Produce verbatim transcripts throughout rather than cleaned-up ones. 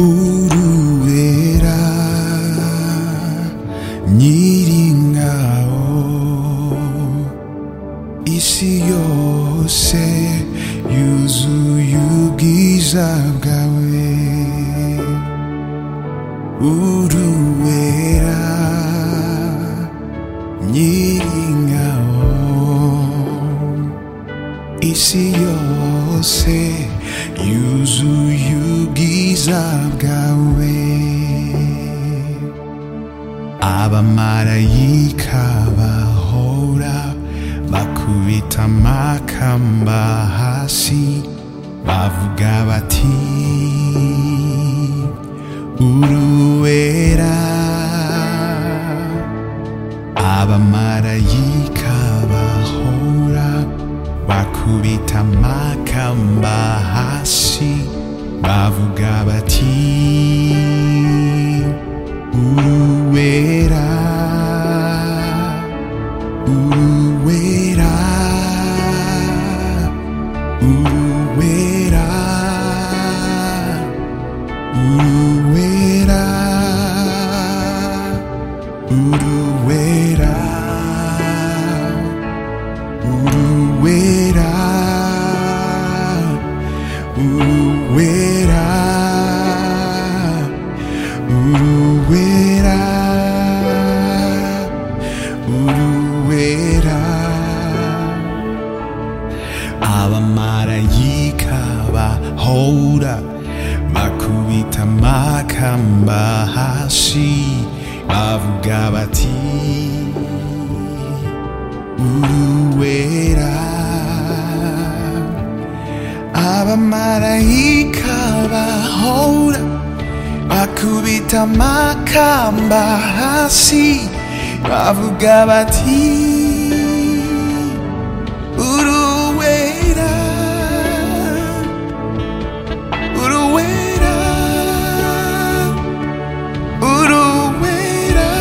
uruera nyiringabo isi yose yuzuye ubwiza bwawe uruera nyiringabo isi yose yuzuye ubwiza bwawe abamarayika bahora bakubita amakamba hasi bavuga bati uruera abamarayika bahora bakubita amakamba hasi bavuga bati uruera uruera uruera uruera uruera uruera uruera uruera uruera abamarayika bahora bakubita amakamba hasi bavuga bati uruera abamarayika bahora bakubita amakamba hasi bavuga bati uruera uruera uruera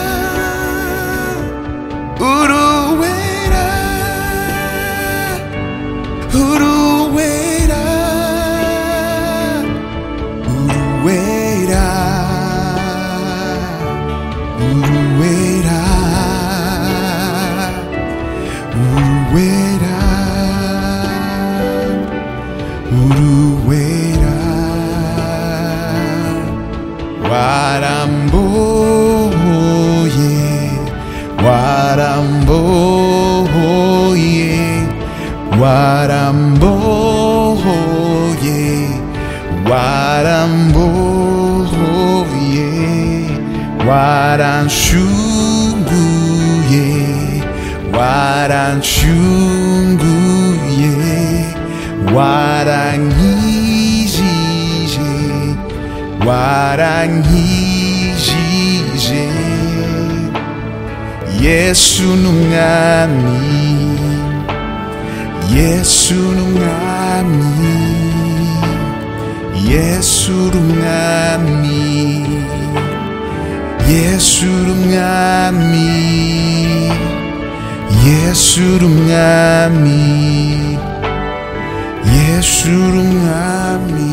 uruera uruera uruera uruera uruera uruera waramboye waramboye waramboye waramboye waranshunguye waranshunguye warankijije warankijije Yesu numwami Yesu numwami Yesu numwami Yesu numwami Yesu numwami Yesu numwami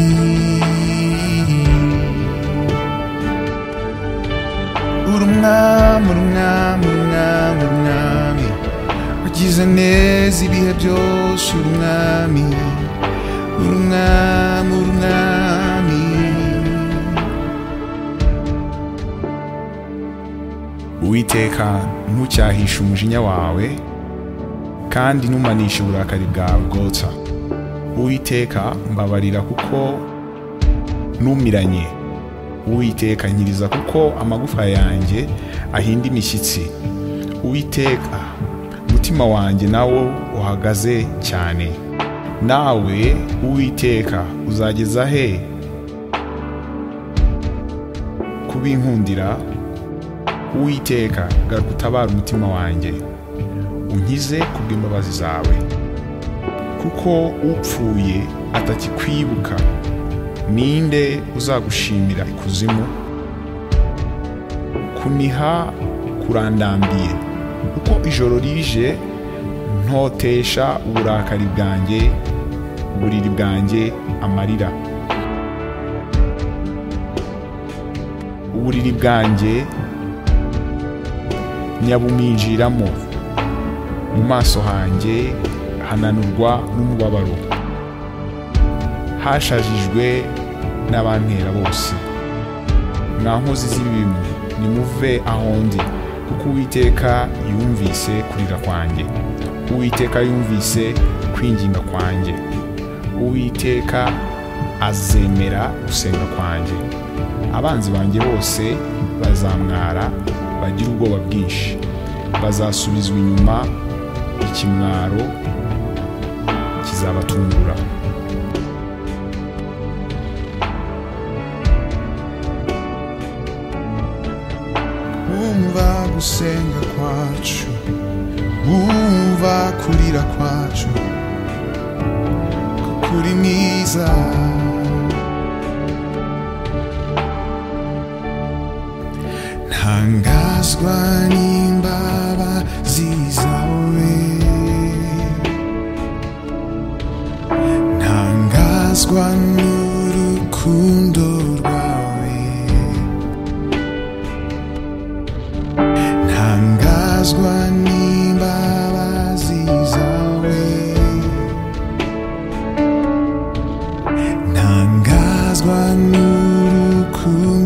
urumwami urumwami urumwami urumwami ugize neza ibihe byose urumwami urumwami urumwami Uwiteka ntucyahishe umujinya wawe kandi ntumanishe uburakari bwawe bwotsa Uwiteka mbabarira kuko numiranye Uwiteka nkiriza kuko amagufa yanjye ahinda imishyitsi Uwiteka umutima wanjye nawo uhagaze cyane nawe Uwiteka uzageza he kubinkundira Uwiteka garuka utabara umutima wanjye unkize kubw'imbabazi zawe kuko upfuye atakikwibuka ninde uzagushimira ikuzimu kuniha kurandambiye kuko ijoro rije ntotesha uburakari bwanjye uburiri bwanjye amarira uburiri bwanjye nyabuminjiramo, mu maso hanjye hananurwa n'umubabaro, hashajijwe n'abantera bose. Mwa nkozi z'ibibi, nimuve aho ndi, kuko Uwiteka yumvise kurira kwanjye, Uwiteka yumvise kwinginga kwanjye, Uwiteka azemera gusenga kwanjye. Abanzi banjye bose bazamwara, bagira ubwoba bwinshi, bazasubizwa inyuma, ikimwaro kizabatungura. Umva gusenga kwacu, umva kurira kwacu, kuko uri mwiza. Ntangazwa n'imbabazi zawe, ntangazwa n'urukundo rwawe, ntangazwa n'imbabazi zawe, ntangazwa n'urukundo